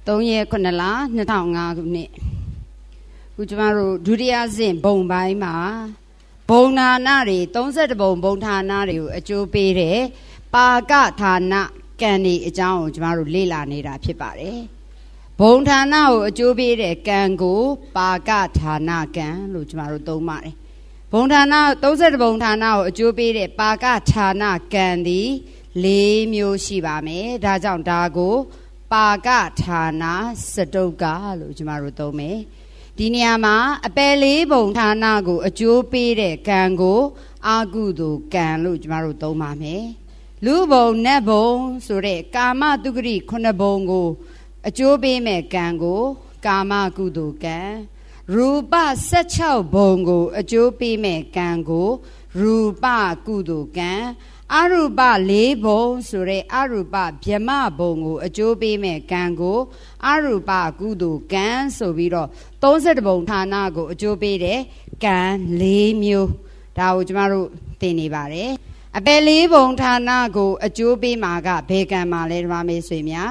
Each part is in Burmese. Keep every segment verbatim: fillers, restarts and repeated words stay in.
သုံးရက်ခုနှစ်လနှစ်ထောင်ငါခုနှစ်ခုကျမတို့ဒုတိယစဉ်ဘုံပိုင်းမှာဘုံဌာနတွေသုံးဆယ့်တစ်ဘုံဘုံဌာနတွေကိုအကျိုးပေးတဲ့ပါကဌာနကံဒီအကြောင်းကိုကျမတို့လေ့လာနေတာဖြစ်ပါတယ်ဘုံဌာနကိုအကျိုးပေးတဲ့ကံကိုပါကဌာနကံလို့ကျမတို့သုံးပါတယ်ဘုံဌာနသုံးဆယ့်တစ်ဘုံဌာနကိုအကျိုးပေးတဲ့ပါကဌာနကံဒီလေးမျိုးရှိပါမယ်ဒါကြောင့်ဒါကိုပါကဌာနစတုကလို့ကျမတို့သုံးမယ်ဒီနေရာမှာအပယ်လေးဘုံဌာနကိုအကျိုးပေးတဲ့ကံကိုအာကုသိုလ်ကံလို့ကျမတို့သုံးပါမယ်လူဘုံနတ်ဘုံဆိုတဲ့ကာမတုဂတိခုနှစ်ဘုံကိုအကျိုးပေးမဲ့ကံကိုကာမကုသိုလ်ကံရူပဆယ့်ခြောက်ဘုံကိုအကျိုးပေးမဲ့ကံကိုရူပကုသိုလ်ကံအရူပလေးဘုံဆိုတဲ့အရူပဗြဟ္မဘုံကိုအကျိုးပေးမဲ့ကံကိုအရူပကုသိုလ်ကံဆိုပြီးတော့သုံးဆယ့်တစ်ဘုံဌာနကိုအကျိုးပေးတဲ့ကံလေးမျိုးဒါကိုကျမတို့သင်နေပါတယ်အပယ်လေးဘုံဌာနကိုအကျိုးပေးမှာကဘယ်ကံမှာလဲဓမ္မမေဆွေများ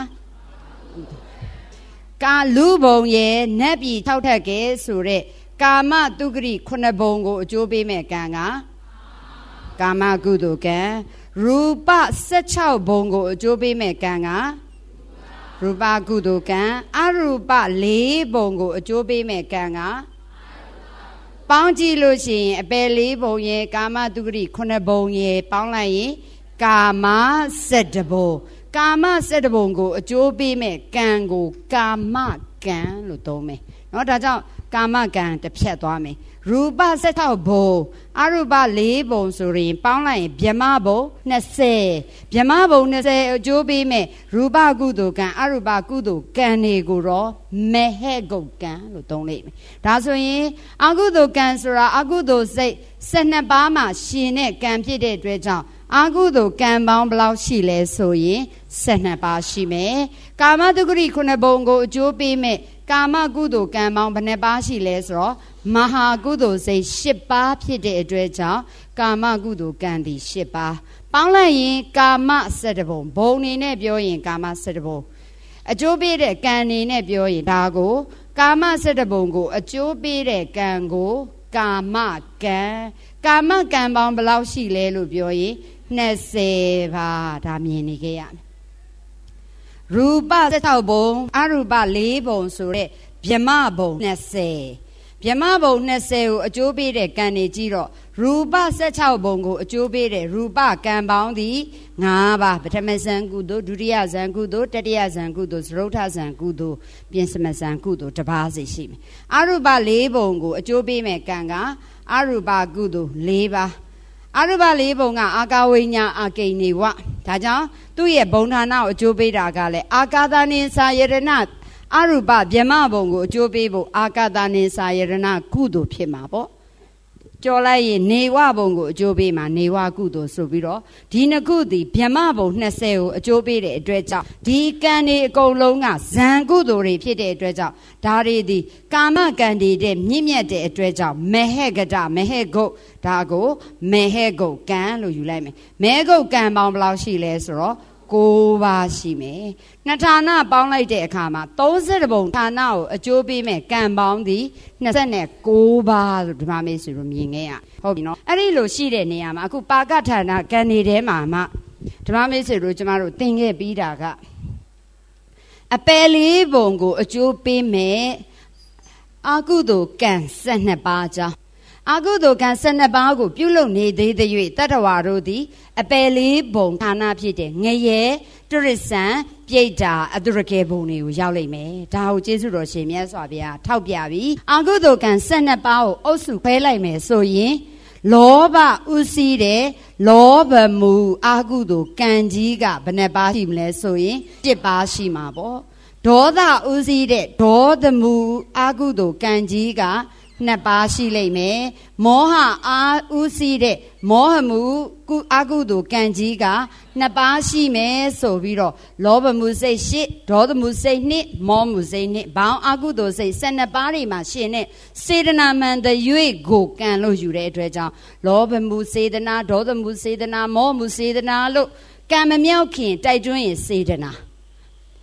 ကာလူဘုံရဲ့နတ်ပြည်ထောက်ထက်ကဲဆိုတဲ့ကာမတုဂတိခုနှစ်ဘုံကိုအကျိုးပေးမဲ့ကံကကာမကုသိုလ်ကံရူပဆယ့်ခြောက်ဘုံကိုအကျိုးပေးမဲ့ကံကရူပကုသိုလ်ကံအရူပလေးဘုံကိုအကျိုးပေးမဲ့ကံကပေါင်းကြည့်လို့ရှိရင်အပယ်လေးဘုံရဲ့ကာမတုဂတိခုနှစ်ဘုံရဲ့ပေါင်းလိုက်ရင်ကာမဆယ့်တစ်ဘုံကာမဆယ့်တစ်ဘုံကိုအကျိုးပေးမဲ့ကံကိုကာမကံလို့သုံးမယ်เนาะဒါကြောင့်ကာမကံတစ်ဖြတ်သွားမယ်ရူပဆယ့်ခြောက်ဘုံအရူပလေးဘုံဆိုရင်ပေါင်းလိုက်ရင်ဗြဟ္မဘုံနှစ်ဆယ်ဗြဟ္မဘုံနှစ်ဆယ်အကျိုးပေးမဲ့ရူပကုသိုလ်ကံအရူပကုသိုလ်ကံတွေကိုတော့မဟေဂုတ်ကံလို့သုံးလိုက်မယ်ဒါဆိုရင်အကုသိုလ်ကံဆိုတာအကုသိုလ်စိတ်ဆယ့်နှစ်ပါးမှာရှင်တဲ့ကံဖြစ်တဲ့အတွက်ကြောင့်အကုသိုလ်ကံပေါင်းဘယ်လောက်ရှိလဲဆိုရင်ဆယ့်နှစ်ပါးရှိမယ်ကာမတုဂတိခုနှစ်ဘုံကိုအကျိုးပေးမဲ့ကာမကုသိုလ်ကံပေါင်းဘယ်နှပါးရှိလဲဆိုတော့မဟာကုသိုလ်စိတ်ရှစ်ပါးဖြစ်တဲ့အတွက်ကြောင့်ကာမကုသိုလ်ကံဒီရှစ်ပါးပေါင်းလိုက်ရင်ကာမဆယ့်တစ်ဘုံဘုံနေနဲ့ပြောရင်ကာမဆယ့်တစ်ဘုံအကျိုးပေးတဲ့ကံနေနဲ့ပြောရင်ဒါကိုကာမဆယ့်တစ်ဘုံကိုအကျိုးပေးတဲ့ကံကိုကာမကံကာမကံပေါင်းဘယ်လောက်ရှိလဲလို့ပြောရင်နှစ်ဆယ်ပါဒါမြင်နေခဲ့ရမယ်ရူပဆယ့်ခြောက်ဘုံအရူပလေးဘုံဆိုတဲ့ဗြဟ္မဘုံနှစ်ဆယ်ဗြဟ္မဘုံနှစ်ဆယ်ကိုအကျိုးပေးတဲ့ကံနေကြည့်တော့ရူပဆယ့်ခြောက်ဘုံကိုအကျိုးပေးတဲ့ရူပကံပေါင်းသည်ငါးပါးပထမဇန်ကုသိုလ်ဒုတိယဇန်ကုသိုလ်တတိယဇန်ကုသိုလ်သရုဋ္ဌဇန်ကုသိုလ်ပြင်စမဇန်ကုသိုလ်တစ်ပါးစီရှိမယ်အရူပလေးဘုံကိုအကျိုးပေးမဲ့ကံကအရူပကုသိုလ်လေးပါအရူပလေးဘုံကအာကာဝိညာအာကိနေဝဒါကြောင့်သူ့ရဲ့ဘုံဌာနကိုအကျိုးပေးတာကလည်းအာကာသနိစာယရဏအရူပဗြဟ္မဘုံကိုအကျိုးပေးဖို့အာကာသနိစာယရဏကုသိုလ်ဖြစ်မှာပေါ့ကြော်လိုက်ရင်နေဝဘုံကိုအကျိုးပေးမှာနေဝကုသိုလ်ဆိုပြီးတော့ဒီနှစ်ခုသည်ဗြဟ္မဘုံနှစ်ဆယ်ကိုအကျိုးပေးတဲ့အတွက်ကြောင့်ဒီကံတွေအကုန်လုံးကဇန်ကုသိုလ်တွေဖြစ်တဲ့အတွက်ကြောင့်ဒါတွေသည်ကာမကံတွေတဲ့မြင့်မြတ်တဲ့အတွက်ကြောင့်မဟေဂဒမဟေဂုတ်ဒါကိုမဟေဂုတ်ကံလို့ယူလိုက်မယ်မဟေဂုတ်ကံပေါင်းဘယ်လောက်ရှိလဲဆိုတော့ကိုးပါးရှိမယ်နှစ်ဌာနပေါင်းလိုက်တဲ့အခါမှာသုံးဆယ့်တစ်ဘုံဌာနကိုအကျိုးပေးမဲ့ကံပေါင်းသည်နှစ်ဆယ့်ကိုးပါးလို့ဓမ္မမေဆွေတို့မြင်ခဲ့ရဟုတ်ပြီနော်အဲ့ဒီလိုရှိတဲ့နေရာမှာအခုပါကဌာနကံနေထဲမှာမှဓမ္မမေဆွေတို့ကျမတို့သင်ခဲ့ပြီးတာကအပယ်လေးဘုံကိုအကျိုးပေးမဲ့အကုသိုလ်ကံဆယ့်နှစ်ပါးကြောင့်အကုသိုလ်ကံဆယ့်နှစ်ပါးကိုပြုလုပ်နေသေးသည်၍တတ္တဝါတို့သည်အပယ်လေးဘုံဌာနဖြစ်တဲ့ငရဲတရစ္ဆာန်ပြိတ္တာအတုရကေဘုံတွေကိုရောက်လိမ့်မယ်ဒါကိုကျေးဇူးတော်ရှင်မြတ်စွာဘုရားထောက်ပြပြီးအကုသိုလ်ကံဆယ့်နှစ်ပါးကိုအုပ်စုခွဲလိုက်မယ်ဆိုရင်လောဘဥစည်းတဲ့လောဘမူအကုသိုလ်ကံကြီးကဘယ်နှပါးရှိမလဲဆိုရင်ရှစ်ပါးရှိမှာပေါ့ဒေါသဥစည်းတဲ့ဒေါသမူအကုသိုလ်ကံကြီးကနှစ်ပါးရှိလိမ့်မယ်မောဟအာဥစည်းတဲ့မောဟမှုကုအကုသိုလ်ကံကြီးကနှစ်ပါးရှိမယ်ဆိုပြီးတော့လောဘမှုစိတ်ရှစ်ဒေါသမှုစိတ်နှစ်မောမှုစိတ်နှစ်ဘောင်းအကုသိုလ်စိတ်ဆယ့်နှစ်ပါးတွေမှာရှင်တဲ့စေတနာမှန်တဲ့၍ကိုကံလို့ယူတဲ့အတွက်ကြောင့်လောဘမှုစေတနာဒေါသမှုစေတနာမောမှုစေတနာလို့ကံမမြောက်ခင်တိုက်တွန်းရင်စေတနာ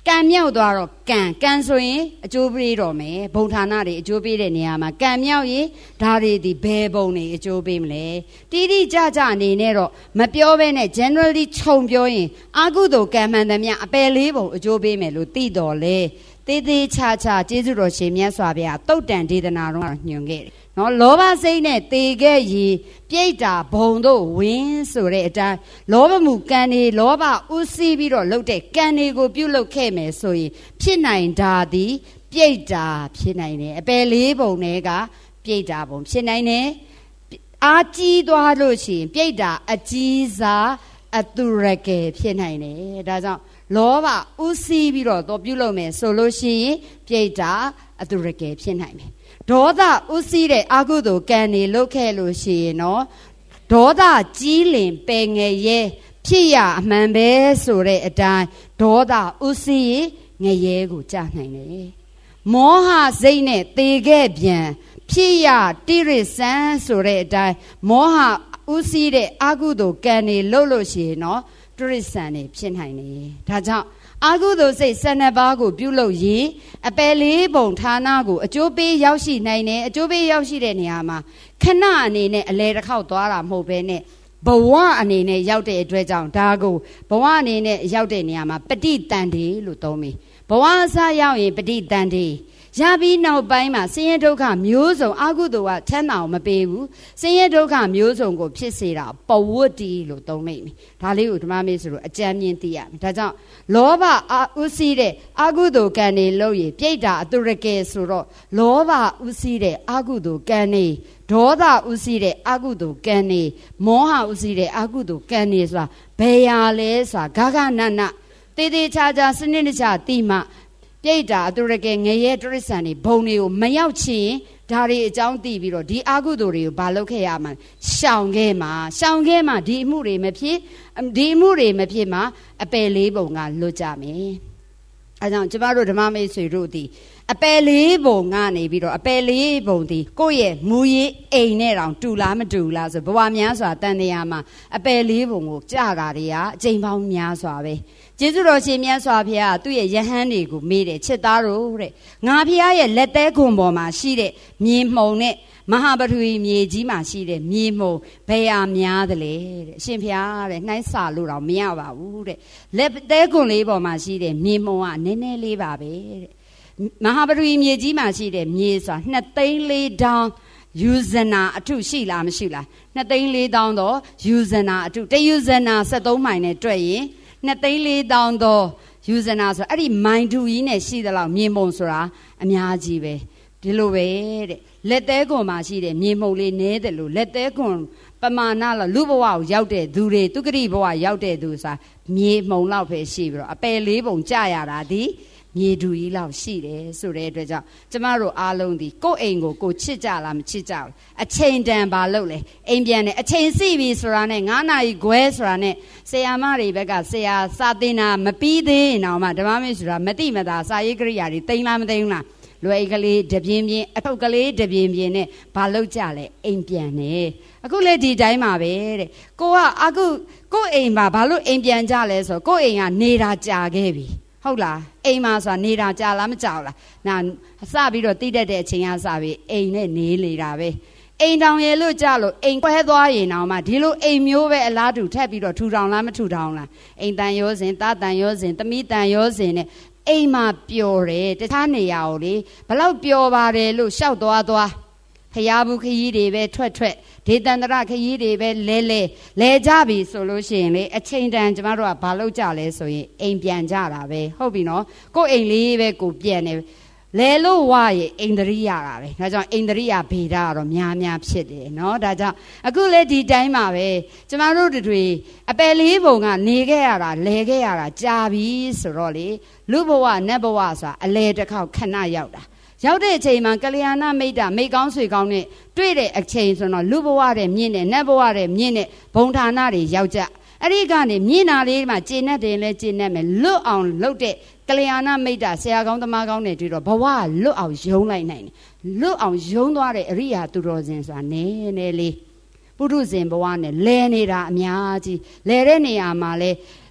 ကံမြောက်သွားတော့ကံကံဆိုရင်အကျိုးပေးတော့မယ်ဘုံဌာနတွေအကျိုးပေးတဲ့နေရာမှာကံမြောက်ရင်ဒါတွေဒီဘယ်ဘုံတွေအကျိုးပေးမလဲတိတိကျကျအနေနဲ့တော့မပြောဘဲနဲ့ generally ခြုံပြောရင်အာကုသိုလ်ကံမှန်သမျှအပယ်လေးဘုံအကျိုးပေးမယ်လို့သိတော်လေသေးသေးချာချာကျေးဇူးတော်ရှင်မြတ်စွာဘုရားတုတ်တန်ဒေသနာတော်ညွှန်ခဲ့တယ်နော်လောဘစိတ်နဲ့တေခဲ့ရည်ပြိတ္တာဘုံတို့ဝင်းဆိုတဲ့အတိုင်းလောဘမှုကံတွေလောဘဥစီးပြီးတော့လှုပ်တဲ့ကံတွေကိုပြုလုပ်ခဲ့မယ်ဆိုရင်ဖြစ်နိုင်တာသည်ပြိတ္တာဖြစ်နိုင်တယ်အပယ်လေးဘုံတွေကပြိတ္တာဘုံဖြစ်နိုင်တယ်အာကြီးသွားလို့ရှိရင်ပြိတ္တာအကြီးစားအတုရကေဖြစ်နိုင်တယ်ဒါကြောင့်လောဘဥစီးပြီးတော့တော့ပြုလုပ်မယ်ဆိုလို့ရှိရင်ပြိတ္တာအတုရကေဖြစ်နိုင်တယ်ဒေါသဥစီးတဲ့အကုသိုလ်ကံတွေလုပ်ခဲ့လို့ရှိရင်နော်ဒေါသကြီးလင်ပယ်ငယ်ရဲဖြစ်ရအမှန်ပဲဆိုတဲ့အတိုင်းဒေါသဥစီးငရဲကိုကြာနိုင်တယ်မောဟစိတ်နဲ့တေခဲ့ပြန်ဖြစ်ရတိရစ္ဆာန်ဆိုတဲ့အတိုင်းမောဟဥစီးတဲ့အကုသိုလ်ကံတွေလုပ်လို့ရှိရင်နော်တိရစ္ဆာန်တွေဖြစ်နိုင်တယ်ဒါကြောင့်အာကုသိုလ်စိတ်ဆယ်နှစ်ပါးကိုပြုလုပ်ရင်အပယ်လေးဘုံဌာနကိုအကျိုးပေးရောက်ရှိနိုင်တယ်အကျိုးပေးရောက်ရှိတဲ့နေရာမှာခဏအနေနဲ့အလဲတစ်ခေါက်သွားတာမဟုတ်ဘဲနဲ့ဘဝအနေနဲ့ရောက်တဲ့အတွက်ကြောင့်ဒါကိုဘဝအနေနဲ့ရောက်တဲ့နေရာမှာပဋိတန်တေလို့သုံးပြီဘဝအစရောက်ရင်ပဋိတန်တေရပြီးနောက်ပိုင်းမှာဆင်းရဲဒုက္ခမျိုးစုံအာကုသိုလ်ကချမ်းသာအောင်မပေးဘူးဆင်းရဲဒုက္ခမျိုးစုံကိုဖြစ်စေတာပဝတ္တိလို့သုံးမိပြီဒါလေးကိုဓမ္မမေဆိုလို့အကြမ်းမြင်သိရမယ်ဒါကြောင့်လောဘဥစီးတဲ့အာကုသိုလ်ကံတွေလို့ရပြိတ္တာအတုရကေဆိုတော့လောဘဥစီးတဲ့အာကုသိုလ်ကံတွေဒေါသဥစီးတဲ့အာကုသိုလ်ကံတွေမောဟဥစီးတဲ့အာကုသိုလ်ကံတွေဆိုတာဘယ်ရလဲဆိုတာဂဂနနတေတေချာချာစနစ်တကျတိမှပြိတ္တာအတုရကေငရဲတိရစ္ဆာန်တွေဘုံတွေကိုမရောက်ချင်ဒါတွေအကြောင်းသိပြီးတော့ဒီအာကုသိုလ်တွေကိုဘာလုပ်ခဲ့ရမှာရှောင်ခဲ့မှာရှောင်ခဲ့မှာဒီအမှုတွေမဖြစ်ဒီအမှုတွေမဖြစ်မှာအပယ်လေးဘုံကလွတ်ကြမယ်အဲကြောင့်ကျမတို့ဓမ္မမိတ်ဆွေတို့ဒီအပယ်လေးဘုံကနေပြီးတော့အပယ်လေးဘုံဒီကိုယ့်ရဲ့မူရင်းအိမ်နဲ့တောင်တူလားမတူလားဆိုဘဝများစွာတန်တရားမှာအပယ်လေးဘုံကိုကြာတာတွေကအကျိန်ပေါင်းများစွာပဲကျေးဇူးတော်ရှင်မြတ်စွာဘုရားသူ့ရဲ့ယဟန်တွေကိုမေးတယ်ချစ်သားတို့တဲ့ငါဘုရားရဲ့လက်သေးခွန်ပေါ်မှာရှိတဲ့မြေမှုန်နဲ့မဟာပထဝီမြေကြီးမှာရှိတဲ့မြေမှုန်ဘယ်ဟာများသလဲတဲ့အရှင်ဘုရားတဲ့နှိုင်းစာလို့တော့မရပါဘူးတဲ့လက်သေးခွန်လေးပေါ်မှာရှိတဲ့မြေမှုန်ကနည်းနည်းလေးပါပဲတဲ့မဟာပထဝီမြေကြီးမှာရှိတဲ့မြေဆိုတာနှစ်သိန်းလေးတောင်းယူဇနာအထုရှိလားမရှိလားနှစ်သိန်းလေးတောင်းတော့ယူဇနာအထုတယူဇနာဆက်သုံးမိုင်နဲ့တွက်ရင်နှစ်သိန်းလေးတောင်းတော့ယူဇနာဆိုအဲ့ဒီမိုင်တူကြီးနဲ့ရှိသလောက်မြေမှုန်ဆိုတာအများကြီးပဲဒီလိုပဲတဲ့လက်သေးကွန်မှာရှိတဲ့မြေမှုန်လေးနဲတယ်လို့လက်သေးကွန်ပမာဏလောက်လူဘဝကိုရောက်တဲ့သူတွေသူကတိဘဝရောက်တဲ့သူဆိုတာမြေမှုန်လောက်ပဲရှိပြီးတော့အပယ်လေးပုံကြရတာဒီမြေတူကြီးလောက်ရှိတယ်ဆိုတဲ့အတွက်ကြောင့်ကျမတို့အားလုံးဒီကိုယ့်အိမ်ကိုကိုချစ်ကြလားမချစ်ကြဘူးအချိန်တန်ပါလို့လေအိမ်ပြန်တယ်အချိန်စီပြီဆိုတာနဲ့ငါးနာရီခွဲဆိုတာနဲ့ဆရာမတွေဘက်ကဆရာစာသင်တာမပြီးသေးရင်တော့မှဓမ္မမေဆိုတာမတိမတာစာရေးကိရိယာတွေတိမ်လားမတိမ်ဘူးလားလွယ်ကလေးတပြင်းပြင်းအထုပ်ကလေးတပြင်းပြင်းနဲ့ဘာလုပ်ကြလဲအိမ်ပြန်တယ်အခုလေဒီတိုင်းမှာပဲတဲ့ကိုကအခုကိုယ့်အိမ်မှာဘာလို့အိမ်ပြန်ကြလဲဆိုကိုယ့်အိမ်ကနေတာကြာခဲ့ပြီဟုတ်လားအိမ်မှာဆိုတာနေတာကြာလားမကြာဘူးလားနာစပြီးတော့တိတတ်တဲ့အချိန်ကစပြီးအိမ်နဲ့နေနေတာပဲအိမ်တောင်ရဲ့လို့ကြလို့အိမ်ခွဲသွားရင်တော့မှဒီလိုအိမ်မျိုးပဲအလားတူထပ်ပြီးတော့ထူထောင်လားမထူထောင်လားအိမ်တန်ရောစဉ်သားတန်ရောစဉ်သမီးတန်ရောစဉ်နဲ့အိမ်မှာပျော်တယ်တခြားနေရာကိုလေဘလောက်ပျော်ပါတယ်လို့ရှောက်သွားသွားဖျားဘူးခရီးတွေပဲထွက်ထွက်ဒေသန္တရခရီးတွေပဲလဲလဲလဲကြပြီဆိုလို့ရှိရင်လေအချိန်တန်ကျမတို့ကဘာလုပ်ကြလဲဆိုရင်အိမ်ပြန်ကြတာပဲဟုတ်ပြီနော်ကိုယ်အိမ်လေးပဲကိုပြန်နေလဲလို့ဝရဲ့အိန္ဒြိယတာပဲဒါကြောင့်အိန္ဒြိယဗေဒကတော့များများဖြစ်တယ်နော်ဒါကြောင့်အခုလေဒီတိုင်းမှာပဲကျမတို့တွေအပယ်လေးပုံကနေခဲ့ရတာလဲခဲ့ရတာကြာပြီဆိုတော့လေလူဘဝနတ်ဘဝဆိုတာအလဲတစ်ခေါက်ခဏရောက်တာရောက်တဲ့အချိန်မှာကလျာဏမိတ်တာမိတ်ကောင်းဆွေကောင်းနဲ့တွေ့တဲ့အချိန်ဆိုတော့လူဘဝတဲ့မြင့်နဲ့နတ်ဘဝတဲ့မြင့်နဲ့ဘုံဌာနတွေရောက်ကြအဲ့ဒီကနေမြင့်နာလေးမှာကျင့်တတ်တယ်လဲကျင့်တတ်မယ်လွတ်အောင်လုပ်တဲ့ကလျာဏမိတ်တာဆရာကောင်းသမားကောင်းတွေတွေ့တော့ဘဝလွတ်အောင်ယုံလိုက်နိုင်တယ်လွတ်အောင်ယုံသွားတဲ့အရိယာသူတော်စင်ဆိုတာနည်းနည်းလေးပုထုဇဉ်ဘဝနဲ့လဲနေတာအများကြီးလဲတဲ့နေရာမှာလဲ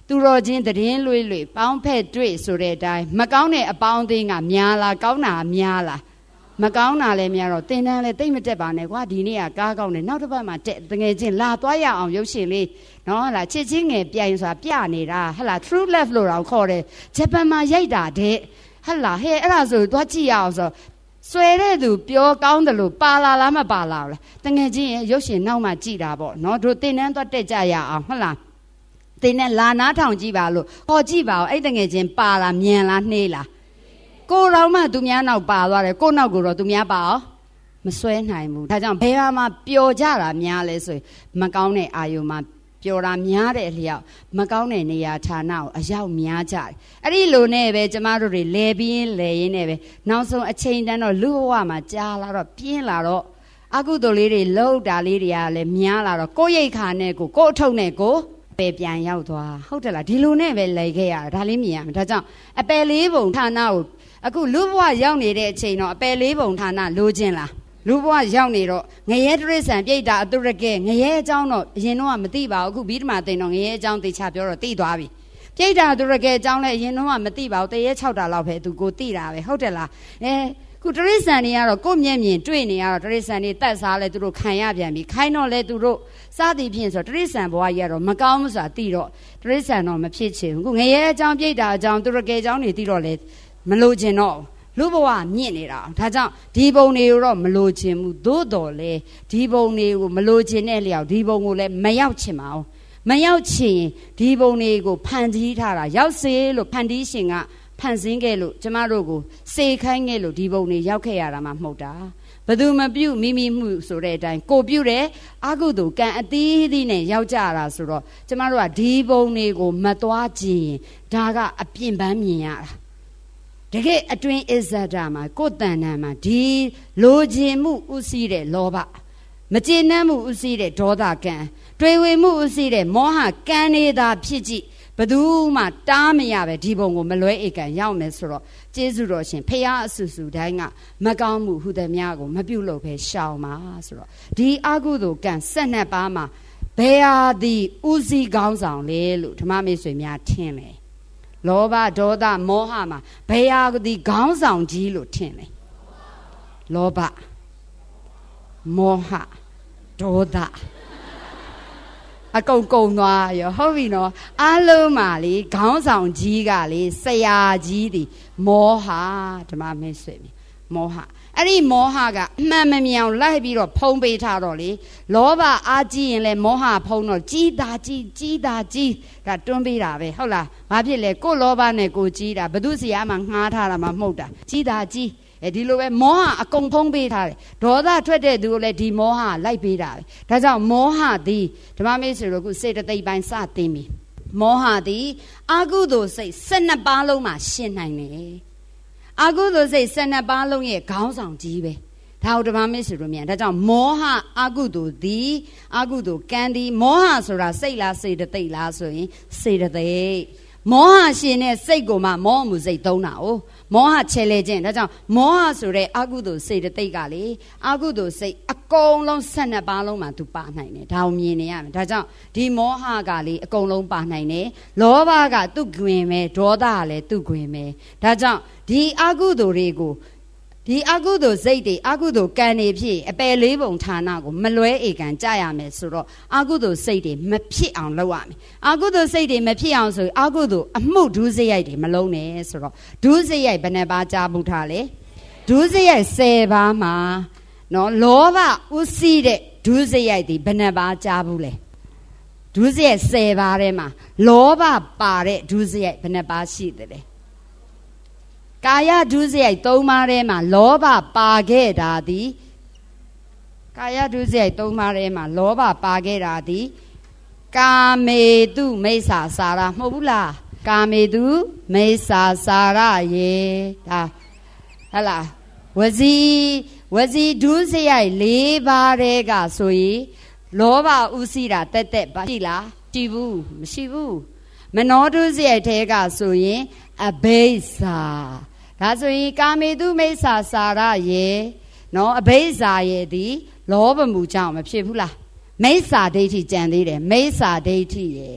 သူတော်ချင်းတည်င်းလွေလွေပေါင်းဖက်တွေ့ဆိုတဲ့အတိုင်းမကောင်းတဲ့အပေါင်းအသင်းကများလားကောင်းတာများလားမကောင်းတာလည်းများတော့တင်တန်းလည်းတိတ်မတက်ပါနဲ့ကွာဒီနေ့ကကားကောင်းတယ်နောက်တစ်ပတ်မှတက်တငယ်ချင်းလာသွားရအောင်ရုပ်ရှင်လေးနော်ဟလာချစ်ချင်းငယ်ပြိုင်ဆိုတာပြနေတာဟလာ true love လို့တော့ခေါ်တယ်ဂျပန်မှာရိုက်တာတဲ့ဟလာဟဲ့အဲ့ဒါဆိုသွားကြည့်ရအောင်ဆိုဆွဲတဲ့သူပြောကောင်းတယ်လို့ပါလာလားမပါလာလားတငယ်ချင်းရဲ့ရုပ်ရှင်နောက်မှကြည့်တာပေါ့နော်တို့တင်တန်းသွားတက်ကြရအောင်ဟလာတင်နဲ့လာနားထောင်ကြည့်ပါလို့ဟောကြည့်ပါဦးအဲ့တငယ်ချင်းပါလားမြန်လားနှေးလားကိုတော်မှသူများနောက်ပါသွားတယ်ကိုနောက်ကိုတော့သူများပါအောင်မစွဲနိုင်ဘူးဒါကြောင့်ဘယ်မှာပျော်ကြတာများလဲဆိုရင်မကောင်းတဲ့အာယုံမှာပျော်တာများတဲ့အလျောက်မကောင်းတဲ့နေရာဌာနကိုအရောက်များကြတယ်အဲ့ဒီလိုနဲ့ပဲကျမတို့တွေလဲပြီးလဲရင်းနဲ့ပဲနောက်ဆုံးအချိန်တန်းတော့လူဘဝမှာကြာလာတော့ပြင်းလာတော့အကုသိုလ်လေးတွေလှုပ်တာလေးတွေကလည်းများလာတော့ကိုယ့်ရိတ်ခါနဲ့ကိုကိုယ့်အထုပ်နဲ့ကိုပဲပြန်ရောက်သွားဟုတ်တယ်လားဒီလိုနဲ့ပဲလဲခဲ့ရတာဒါလေးမြင်ရမယ်ဒါကြောင့်အပယ်လေးပုံဌာနကိုအခုလူဘဝရောက်နေတဲ့အချိန်တော့အပယ်လေးပုံဌာနလိုချင်လားလူဘဝရောက်နေတော့ငရဲတရိษံပြိတ္တာအတုရကဲငရဲအကြောင်းတော့အရင်တော့မသိပါဘူးအခုဘီဓမာသိန်တော့ငရဲအကြောင်းသိချပြောတော့သိသွားပြီပြိတ္တာအတုရကဲအကြောင်းလည်းအရင်တော့မသိပါဘူးတရေ၆တာလောက်ပဲသူကိုသိတာပဲဟုတ်တယ်လားအဲခုတရိษံတွေကတော့ကိုယ့်မျက်မြင်တွေ့နေရတော့တရိษံတွေတက်စားလဲသူတို့ခံရပြန်ပြီခိုင်းတော့လဲသူတို့စားသည်ဖြင့်ဆိုတရိษံဘဝကြီးကတော့မကောင်းဘူးဆိုတာသိတော့တရိษံတော့မဖြစ်ချင်ဘူးခုငရဲအကြောင်းပြိတ္တာအကြောင်းတုရကဲအကြောင်းတွေသိတော့လဲမလိုချင်တော့လူဘဝမြင့်နေတာဒါကြောင့်ဒီဘုံတွေကိုတော့မလိုချင်ဘူးသို့တော်လဲဒီဘုံတွေကိုမလိုချင်တဲ့လျောက်ဒီဘုံကိုလည်းမရောက်ချင်ပါဘူးမရောက်ချင်ဒီဘုံတွေကိုဖန်တီးထားတာရောက်စေလို့ဖန်တီးရှင်ကဖန်ဆင်းခဲ့လို့ကျမတို့ကိုစေခိုင်းခဲ့လို့ဒီဘုံတွေရောက်ခဲ့ရတာမှမဟုတ်တာဘယ်သူမပြုတ်မိမိမှုဆိုတဲ့အတိုင်းကိုပြုတ်တဲ့အကုသိုလ်ကံအသီးသီးနဲ့ရောက်ကြတာဆိုတော့ကျမတို့ကဒီဘုံတွေကိုမသွားကြည့်ရင်ဒါကအပြင်းပန်းမြင်ရတာတကယ်အတွင်းအစ္ဆဒမှာကိုယ်တန်တန်မှာဒီလိုချင်မှုဥစည်းတဲ့လောဘမကျေနပ်မှုဥစည်းတဲ့ဒေါသကံတွေ့ဝေမှုဥစည်းတဲ့မောဟကံနေတာဖြစ်ကြည့်ဘယ်သူမှတားမရပဲဒီဘုံကိုမလွဲဧကံရောက်မယ်ဆိုတော့ကျေးဇူးတော်ရှင်ဖရာအဆူဆူတိုင်းကမကောင်းမှုဟူသည်များကိုမပြုတ်လို့ပဲရှောင်ပါဆိုတော့ဒီအကုသိုလ်ကံဆက်နှစ်ပါးမှာဘယ်ဟာဒီဥစည်းကောင်းဆောင်လဲလို့ဓမ္မမိတ်ဆွေများထင်တယ်လောဘဒေါသမောဟမှာဘယ်ဟာဒီခေါင်းဆောင်ကြီးလို့ထင်လဲလောဘမောဟဒေါသအကုန်ကုန်သွားရောဟုတ်ပြီနော်အလုံးမှာလေခေါင်းဆောင်ကြီးကလေဆရာကြီးဒီမောဟဓမ္မမိတ်ဆွေမောဟအဲ့ဒီမောဟကအမှန်မမြောင်လိုက်ပြီးတော့ဖုံးပေးထားတော့လေလောဘအားကြီးရင်လေမောဟဖုံးတော့ကြီးတာကြီးကြီးတာကြီးဒါတွန်းပေးတာပဲဟုတ်လားဘာဖြစ်လဲကိုလောဘနဲ့ကိုကြီးတာဘု து စီယာမှငှားထားတာမှမဟုတ်တာကြီးတာကြီးအဲဒီလိုပဲမောဟအကုန်ဖုံးပေးထားတယ်ဒေါသထွက်တဲ့သူကိုလည်းဒီမောဟလိုက်ပေးတာပဲဒါကြောင့်မောဟသည်ဓမ္မမိတ်ဆွေတို့ကစေတသိက်ပိုင်းစသိပြီမောဟသည်အကုသိုလ်စိတ်၁၂ပါးလုံးမှာရှင်းနိုင်တယ်အကုသိုလ်စိတ်၁၂ပါးလုံးရဲ့ခေါင်းဆောင်ကြီးပဲဒါဟုတ်ဓမ္မမိတ်ဆွေတို့မြန်ဒါကြောင့်မောဟအကုသိုလ်သည်အကုသိုလ်ကံသည်မောဟဆိုတာစိတ်လားစေတသိက်လားဆိုရင်စေတသိက်မောဟရှင်တဲ့စိတ်ကိုမှမောဟမှုစိတ်သုံးတာ哦မောဟချဲလဲခြင်းဒါကြောင့်မောဟဆိုတဲ့အကုသိုလ်စေတသိက်ကလေအကုသိုလ်စိတ်အကုန်လုံး၁၂ပါးလုံးမှာသူပါနိုင်တယ်ဒါကိုမြင်နေရမယ်ဒါကြောင့်ဒီမောဟကလေအကုန်လုံးပါနိုင်တယ်လောဘကသူ့တွင်ပဲဒေါသကလည်းသူ့တွင်ပဲဒါကြောင့်ဒီအကုသိုလ်တွေကိုဒီအကုသိုလ်စိတ်တွေအကုသိုလ်ကံတွေဖြစ်အပယ်လေးပုံဌာနကိုမလွဲဧကံကြရမယ်ဆိုတော့အကုသိုလ်စိတ်တွေမဖြစ်အောင်လုပ်ရမယ်အကုသိုလ်စိတ်တွေမဖြစ်အောင်ဆိုအကုသိုလ်အမှုဒုစရိုက်တွေမလုံးနဲ့ဆိုတော့ဒုစရိုက်ဘယ်နှပါးကြားမှုထားလဲဒုစရိုက်၁၀ပါးမှာနော်လောဘဥစည်းတဲ့ဒုစရိုက်တွေဘယ်နှပါးကြားဘူးလဲဒုစရိုက်၁၀ပါးထဲမှာလောဘပါတဲ့ဒုစရိုက်ဘယ်နှပါးရှိတယ်လဲကာယဒုစရိုက်၃ပါးထဲမှာလောဘပါခဲ့တာသည်ကာယဒုစရိုက်၃ပါးထဲမှာလောဘပါခဲ့တာသည်ကာမေတုမိစ္ဆာစာရမဟုတ်ဘူးလားကာမေတုမိစ္ဆာစာရရေဒါဟလာဝစီဝစီဒုစရိုက်၄ပါးထဲကဆိုရင်လောဘဥစည်းတာတက်တက်ပါရှိလားရှိဘူးမရှိဘူးမနောဒုစရိုက်ထဲကဆိုရင်အဘိဇ္ဇာဒါဆိုရင်ကာမေတုမိစ္ဆာစာရရေနော်အဘိဇ္ဇာရေဒီလောဘမှုကြောင့်မဖြစ်ဘူးလားမိစ္ဆာဒိဋ္ဌိကြံသေးတယ်မိစ္ဆာဒိဋ္ဌိရေဒ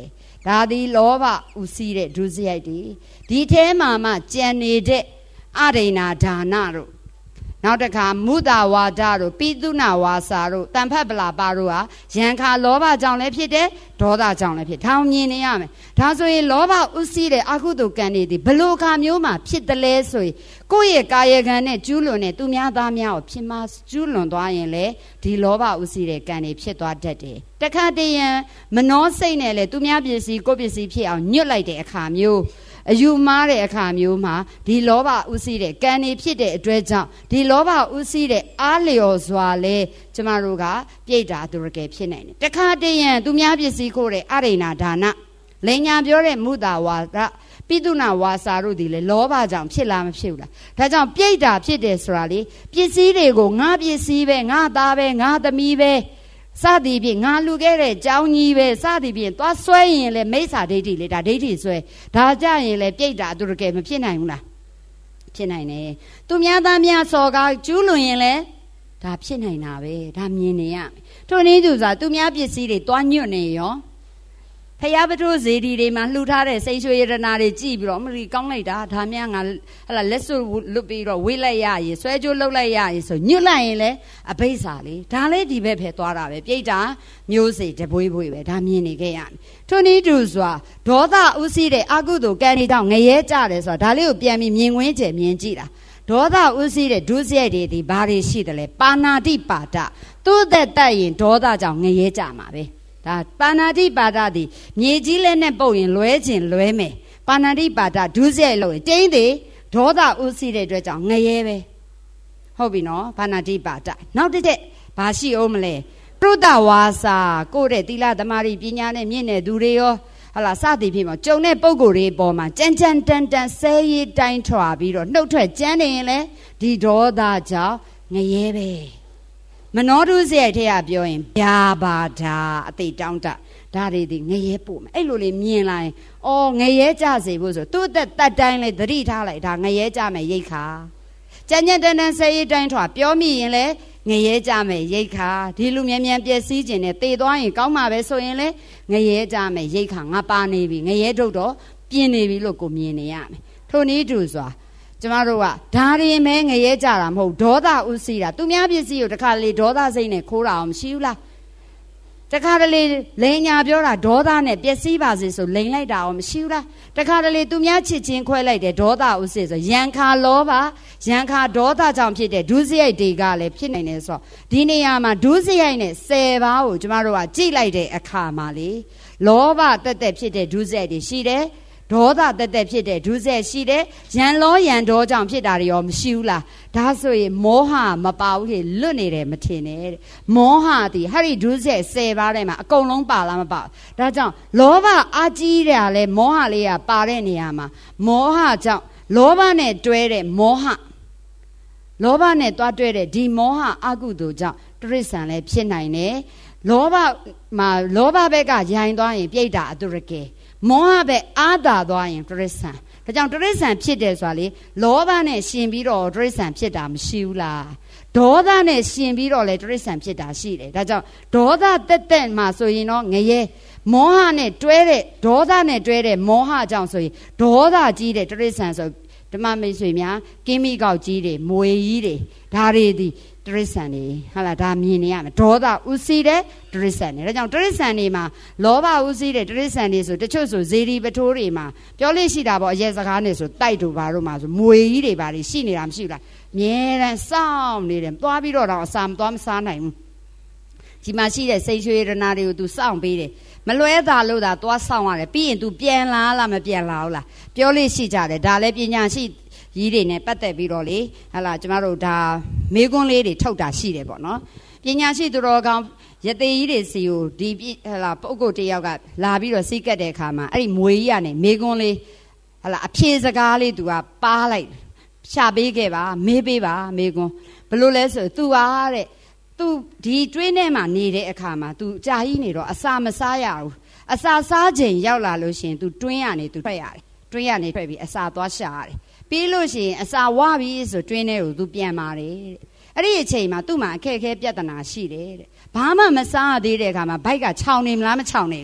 ဒါသည်လောဘဥစည်းတဲ့ဒုစရိုက်တွေဒီထဲမှာမှကြံနေတဲ့အရိဏဒါနတို့နောက်တစ်ခါမုဒဝါဒတို့ပိသုဏဝါစာတို့တန်ဖတ်ပလာပါတို့ဟာယံခါလောဘကြောင့်လည်းဖြစ်တယ်ဒေါသကြောင့်လည်းဖြစ်ထောင်မြင်နေရမယ်ဒါဆိုရင်လောဘဥစည်းတဲ့အကုသိုလ်ကံတွေဒီဘလို့ခါမျိုးမှာဖြစ်တယ်လဲဆိုရင်ကိုယ့်ရဲ့ကာယကံနဲ့ကျူးလွန်တဲ့သူများသားများကိုဖြစ်မှာကျူးလွန်သွားရင်လေဒီလောဘဥစည်းတဲ့ကံတွေဖြစ်သွားတတ်တယ်တခါတည်းရန်မနှောစိတ်နဲ့လေသူများပစ္စည်းကိုယ့်ပစ္စည်းဖြစ်အောင်ညွတ်လိုက်တဲ့အခါမျိုးအယူမှားတဲ့အခါမျိုးမှာဒီလောဘဥစည်းတဲ့ကံတွေဖြစ်တဲ့အတွက်ကြောင့်ဒီလောဘဥစည်းတဲ့အားလျော်စွာလဲကျမတို့ကပြိတ္တာသူရကယ်ဖြစ်နိုင်တယ်တခါတည်းရန်သူများပစ္စည်းကိုတဲ့အရိဏဒါနလင်ညာပြောတဲ့မုဒဝါဒပိသုဏဝါစာတို့ဒီလေလောဘကြောင့်ဖြစ်လားမဖြစ်ဘူးလားဒါကြောင့်ပြိတ္တာဖြစ်တယ်ဆိုတာလေပစ္စည်းတွေကိုငါပစ္စည်းပဲငါသားပဲငါသမီးပဲစသည်ဖြင့်ငါလူခဲ့တဲ့ကြောင်းကြီးပဲစသည်ဖြင့်သွားဆွဲရင်လေမိစ္ဆာဒိဋ္ဌိလေဒါဒိဋ္ဌိဆွဲဒါကြရင်လေပြိတ္တာသူတကယ်မဖြစ်နိုင်ဘူးလားဖြစ်နိုင်တယ်သူများသားများစော်ကားကျူးလွန်ရင်လေဒါဖြစ်နိုင်တာပဲဒါမြင်နေရမယ်ထိုနည်းသူစားသူများပစ္စည်းတွေသွားညွတ်နေရောဖယားပထိုးဇေဒီတွေမှာလှူထားတဲ့စိတ်ရွှေရတနာတွေကြည့်ပြီးတော့မလီကောင်းလိုက်တာဒါများငါဟလာလက်စွပ်လွတ်ပြီးတော့ဝေးလိုက်ရရင်ဆွဲကြိုးလှုပ်လိုက်ရရင်ဆိုညွတ်လိုက်ရင်လေအဘိဓါလေဒါလည်းဒီဘက်ဖယ်သွားတာပဲပြိတ္တာမျိုးစေတပွေးပွေးပဲဒါမြင်နေခဲ့ရမယ်ထိုနည်းတူစွာဒေါသဥစည်းတဲ့အကုသိုလ်ကံတွေတောင်ငရဲကြတယ်ဆိုတာဒါလေးကိုပြန်ပြီးမြင်ကွင်းကျမြင်ကြည့်တာဒေါသဥစည်းတဲ့ဒုစရိုက်တွေဒီဘာတွေရှိတယ်လဲပါဏာတိပါဒသူ့သက်တတ်ရင်ဒေါသကြောင့်ငရဲကြမှာပဲဒါပါဏာတိပါဒသည်မြေကြီးလက်နဲ့ပုတ်ရင်လွဲခြင်းလွဲမယ်ပါဏာတိပါဒဒုစရိုက်လို့တင်းသေးဒေါသဥစည်းတဲ့အတွက်ကြောင့်ငရဲပဲဟုတ်ပြီနော်ပါဏာတိပါဒနောက်တစ်ချက်ဘာရှိအောင်မလဲပရုဒ္ဒဝါစာကိုယ့်တဲ့သီလသမารိပညာနဲ့မြင့်တဲ့သူတွေရောဟလာစသည်ဖြစ်မှာကြုံတဲ့ပုံကိုယ်တွေပေါ်မှာကြမ်းကြမ်းတန်တန်ဆဲရီတိုင်းထွာပြီးတော့နှုတ်ထွက်ကြမ်းနေရင်လေဒီဒေါသကြောင့်ငရဲပဲမနောဒုစရိုက်ထဲကပြောရင်ဗျာပါတာအသိတောင်းတဒါတွေဒီငရဲပို့မယ်အဲ့လိုလေးမြင်လာရင်အော်ငရဲကြစေဖို့ဆိုသူ့အသက်တတ်တိုင်းလေသတိထားလိုက်ဒါငရဲကြမယ်ရိတ်ခါကြမ်းကြမ်းတန်တန်ဆဲရီတိုင်းထွာပြောမိရင်လေငရဲကြမယ်ရိတ်ခါဒီလူမြန်မြန်ပျက်စီးခြင်းနဲ့တေသွားရင်ကောင်းမှာပဲဆိုရင်လေငရဲကြမယ်ရိတ်ခါငါပါနေပြီငရဲထုတ်တော့ပြင်းနေပြီလို့ကိုမြင်နေရမယ်ထိုနည်းတူစွာကျမတို့ကဒါရင်မဲငရဲကြတာမဟုတ်ဒေါသဥစည်းတာသူများပစ္စည်းကိုတခါလေဒေါသစိတ်နဲ့ခိုးတာအောင်မရှိဘူးလားတခါတလေလိန်ညာပြောတာဒေါသနဲ့ပျက်စီးပါစေဆိုလိန်လိုက်တာအောင်မရှိဘူးလားတခါတလေသူများချစ်ချင်းခွဲလိုက်တယ်ဒေါသဥစည်းဆိုရံခါလောဘရံခါဒေါသကြောင့်ဖြစ်တဲ့ဒုစရိုက်တွေကလည်းဖြစ်နိုင်တယ်ဆိုတော့ဒီနေရာမှာဒုစရိုက်နဲ့ဆယ်ပါးကိုကျမတို့ကကြိတ်လိုက်တဲ့အခါမှာလေလောဘတက်တက်ဖြစ်တဲ့ဒုစရိုက်တွေရှိတယ်ဒေါသတက်တက်ဖြစ်တဲ့ဒုစရိုက်ရှိတယ်ရန်လောရန်ဒေါကြောင့်ဖြစ်တာတွေရောမရှိဘူးလားဒါဆိုရင်မောဟမပါဘူးလေလွတ်နေတယ်မထင်နဲ့တဲ့မောဟသည်ဟာဒီဒုစရိုက်ဆယ်ပါးထဲမှာအကုန်လုံးပါလားမပါဘူးဒါကြောင့်လောဘအာကြီးတယ်လေမောဟလေးကပါတဲ့နေရာမှာမောဟကြောင့်လောဘနဲ့တွဲတဲ့မောဟလောဘနဲ့တွားတွဲတဲ့ဒီမောဟအကုသိုလ်ကြောင့်တရိစ္ဆာန်လည်းဖြစ်နိုင်တယ်လောဘမှာလောဘဘက်ကရိုင်သွားရင်ပြိတ္တာအတုရကေမောဟပဲအာသာသွားရင်တရိစ္ဆာန်ဒါကြောင့်တရိစ္ဆာန်ဖြစ်တယ်ဆိုတာလေလောဘနဲ့ရှင်ပြီးတော့တရိစ္ဆာန်ဖြစ်တာမရှိဘူးလားဒေါသနဲ့ရှင်ပြီးတော့လေတရိစ္ဆာန်ဖြစ်တာရှိတယ်ဒါကြောင့်ဒေါသတက်တက်မှဆိုရင်တော့ငရဲမောဟနဲ့တွဲတဲ့ဒေါသနဲ့တွဲတဲ့မောဟကြောင့်ဆိုရင်ဒေါသကြီးတဲ့တရိစ္ဆာန်ဆိုဓမ္မမိတ်ဆွေများကင်းမိကောက်ကြီးတွေမွေကြီးတွေဒါတွေဒီတရိစ္ဆာန်တွေဟာလာဒါမြင်နေရမယ်ဒေါသဥစည်းတဲ့တရိစ္ဆာန်တွေဒါကြောင့်တရိစ္ဆာန်တွေမှာလောဘဥစည်းတဲ့တရိစ္ဆာန်တွေဆိုတချို့ဆိုဇေဒီပထိုးတွေမှာပြောလို့ရှိတာပေါ့အရက်စကားနဲ့ဆိုတိုက်တူပါတို့မှာဆိုမွေကြီးတွေပါတွေရှိနေတာမရှိဘူးလားမြဲတမ်းစောင့်နေတယ်သွားပြီးတော့တော့အစာမသွားမစားနိုင်ဘူးဒီမှာရှိတဲ့စိတ်ရွှေရနာတွေကို तू စောင့်ပေးတယ်မလွဲတာလို့သာသွားစောင့်ရတယ်ပြီးရင် तू ပြန်လာလားမပြန်လာဘူးလားပြောလို့ရှိကြတယ်ဒါလည်းပညာရှိကြီးတွေနဲ့ပတ်သက်ပြီးတော့လေဟာလာကျမတို့ဒါမေကွန်းလေးတွေထုတ်တာရှိတယ်ပေါ့နော်ပညာရှိသူတော်ကောင်းရသေးကြီးတွေစီကိုဒီဟာလာပုဂ္ဂိုလ်တယောက်ကလာပြီးတော့စီးကတ်တဲ့အခါမှာအဲ့ဒီမွေကြီးကနေမေကွန်းလေးဟာလာအဖြေစကားလေး तू ကပါလိုက်ရှာပေးခဲ့ပါမေးပေးပါမေကွန်းဘလို့လဲဆို तू အားတဲ့तूဒီတွင်းထဲမှာနေတဲ့အခါမှာ तू ကြာကြီးနေတော့အစာမစားရဘူးအစာစားချိန်ရောက်လာလို့ရှိရင် तू တွင်းရနေ तू ထွက်ရတယ်တွင်းရနေထွက်ပြီးအစာသွားရှာရတယ်ပြီးလို့ရှိရင်အစာဝပြီဆိုတွင်းထဲကို तू ပြန်มาတယ်အဲ့ဒီအချိန်မှာ तू မှာအခက်အခဲပြဿနာရှိတယ်တဲ့ဘာမှမစားသေးတဲ့အခါမှာဘိုက်ကခြောင်နေမလားမခြောင်နေဘူးလား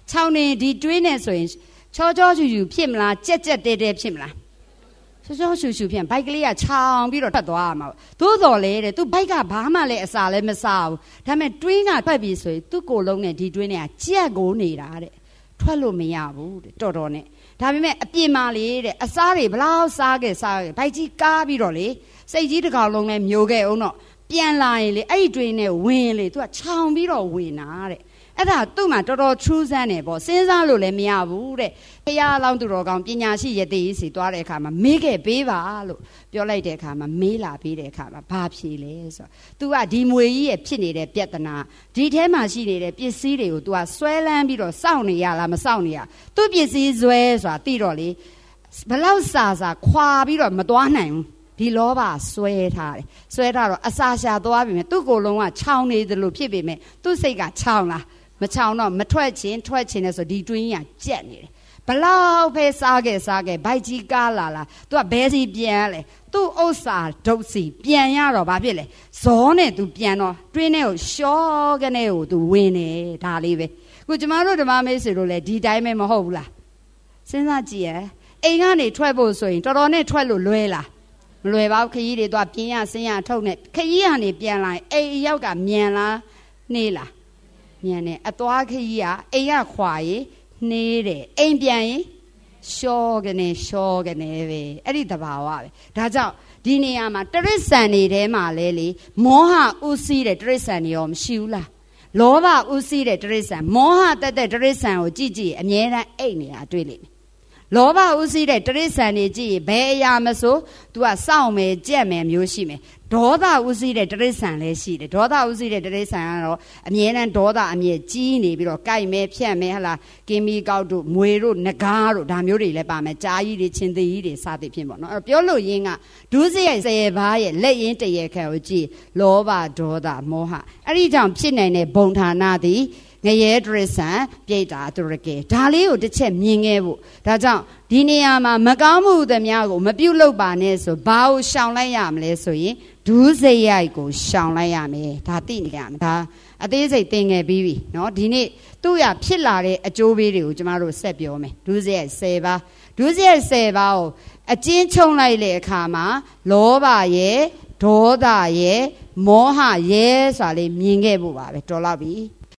ချောင်းနေဒီတွင်းနဲ့ဆိုရင်ချောချောချူချူဖြစ်မလားကြက်ကြက်တဲတဲဖြစ်မလားချောချောချူချူဖြစ်ဘိုက်ကလေးကချောင်းပြီးတော့ထွက်သွားရမှာသို့တော်လေတဲ့သူဘိုက်ကဘာမှလည်းအစာလည်းမစားဘူးဒါပေမဲ့တွင်းကထွက်ပြီးဆိုရင်သူ့ကိုယ်လုံးနဲ့ဒီတွင်းနဲ့ကကြက်ကိုနေတာတဲ့ထွက်လို့မရဘူးတဲ့တော်တော်နဲ့ဒါပေမဲ့အပြင်မှာလေတဲ့အစားတွေဘလောက်စားခဲ့စားခဲ့ဘိုက်ကြီးကားပြီးတော့လေစိတ်ကြီးတစ်ကောင်လုံးနဲ့မျိုးခဲ့အောင်တော့ပြန်လာရင်လေအဲ့ဒီတွင်းနဲ့ဝင်လေသူကချောင်းပြီးတော့ဝင်တာတဲ့အဲ့ဒါသူ့မှာတော်တော်ထူးဆန်းတယ်ပေါ့စဉ်းစားလို့လည်းမရဘူးတဲ့ဖရာလောင်းသူတော်ကောင်ပညာရှိရသေးစီသွားတဲ့အခါမှာမေးခဲ့ပေးပါလို့ပြောလိုက်တဲ့အခါမှာမေးလာပေးတဲ့အခါမှာဘာဖြေလဲဆိုတော့ तू ကဒီမွေကြီးရဲ့ဖြစ်နေတဲ့ပြဿနာဒီထဲမှာရှိနေတဲ့ပစ္စည်းတွေကို तू ကဆွဲလန်းပြီးတော့စောင့်နေရလားမစောင့်နေရသူ့ပစ္စည်းဆွဲဆိုတာသိတော့လေဘလောက်စာစာခွာပြီးတော့မသွားနိုင်ဘူးဒီလောဘဆွဲထားတယ်ဆွဲထားတော့အစာရှာသွားပြီမဲ့သူ့ကိုယ်လုံးကချောင်းနေသလိုဖြစ်ပေမဲ့သူ့စိတ်ကချောင်းလားမချောင်းတော့မထွက်ချင်းထွက်ချင်းနဲ့ဆိုဒီတွင်းကြီးကကြက်နေတယ်ဘလောက်ပဲစားခဲ့စားခဲ့ဘိုက်ကြီးကားလာလာသူကဘဲစီပြန်လဲသူ့ဥစ္စာဒုတ်စီပြန်ရတော့ဘာဖြစ်လဲဇောနဲ့သူပြန်တော့တွင်းထဲကိုရှော့ကနေကိုသူဝင်နေဒါလေးပဲခုကျမတို့ဓမ္မမိတ်ဆွေတို့လည်းဒီတိုင်းပဲမဟုတ်ဘူးလားစဉ်းစားကြည့်ရအိမ်ကနေထွက်ဖို့ဆိုရင်တော်တော်နဲ့ထွက်လို့လွဲလားမလွယ်ပါဘူးခကြီးတွေတော့ပြင်းရဆင်းရထုတ်နဲ့ခကြီးကနေပြန်လာရင်အိမ်ရောက်ကမြန်လားနှေးလားမြန်တယ်အသွားခကြီးကအိမ်ရခွာရေးနှေးတယ်အိမ်ပြန်ရင်ရှော့ကနေရှော့ကနေပဲအဲ့ဒီတဘာဝပဲဒါကြောင့်ဒီနေရာမှာတရစ္ဆာန်တွေထဲမှာလဲလေမောဟဥစီးတဲ့တရစ္ဆာန်တွေရောမရှိဘူးလားလောဘဥစီးတဲ့တရစ္ဆာန်မောဟတက်တဲ့တရစ္ဆာန်ကိုကြည့်ကြည့်အမြဲတမ်းအိတ်နေတာတွေ့လိမ့်မယ်လောဘဥစီးတဲ့တရစ္ဆာန်တွေကြည့်ရင်ဘယ်အရာမဆို तू ကစောင့်မယ်ကြက်မယ်မျိုးရှိမယ်ဒေါသဥစီးတဲ့တရစ္ဆာန်လည်းရှိတယ်ဒေါသဥစီးတဲ့တရစ္ဆာန်ကတော့အမြဲတမ်းဒေါသအမြဲကြီးနေပြီးတော့ကြိုက်မယ်ဖြတ်မယ်ဟလာကင်းမီကောက်တို့မွေတို့ငကားတို့ဒါမျိုးတွေလည်းပါမယ်ကြားကြီးတွေချင်းသေးကြီးတွေစသဖြင့်ပေါ့နော်အဲ့တော့ပြောလို့ရင်းကဒုစရိုက်ဆယ်ပါးရဲ့လက်ရင်းတရေခံကိုကြည့်လောဘဒေါသမောဟအဲ့ဒီကြောင့်ဖြစ်နိုင်တဲ့ဘုံဌာနသည်ငရဲတရစ္ဆာန်ပြိတ္တာသူရကေဒါလေးကိုတစ်ချက်မြင်ခဲ့ဖို့ဒါကြောင့်ဒီနေရာမှာမကောင်းမှုသမျှကိုမပြုတ်လုပ်ပါနဲ့ဆိုဘာကိုရှောင်လိုက်ရမလဲဆိုရင်ဒုစရိုက်ကိုရှောင်လိုက်ရမယ်ဒါသိနေရမယ်ဒါအသေးစိတ်သင်ငယ်ပြီးပြီเนาะဒီနေ့သူ့ရဖြစ်လာတဲ့အကျိုးပေးတွေကိုကျမတို့ဆက်ပြောမယ်ဒုစရိုက်ဆယ်ပါးဒုစရိုက်ဆယ်ပါးကိုအကျဉ်းချုံလိုက်တဲ့အခါမှာလောဘရဲ့ဒေါသရဲ့မောဟရဲ့ဆိုတာလေးမြင်ခဲ့ဖို့ပါပဲတော်တော့ပြီ